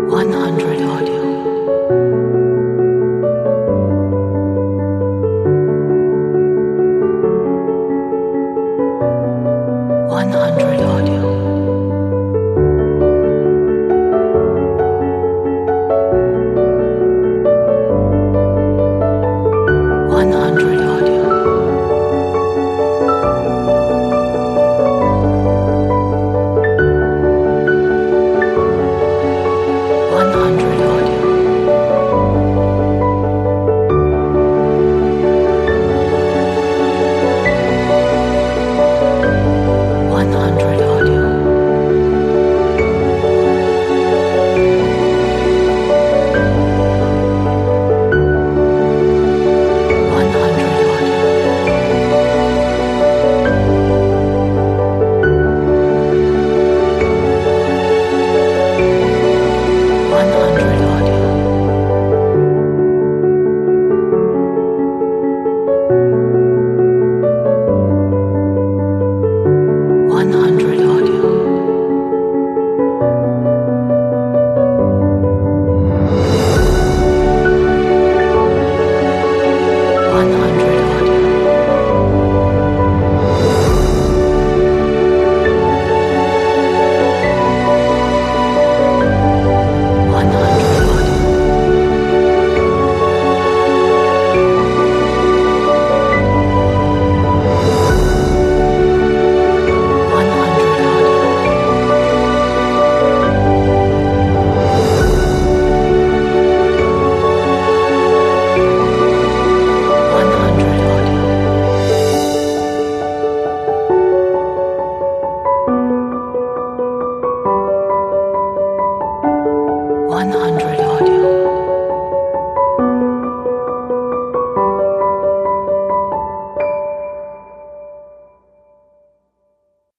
100 audio. 100 audio. 100 audio. 100 audio. 100 audio. 100 audio. 100 audio. 100 audio. 100 audio. 100 audio. 100 audio. 100 audio. 100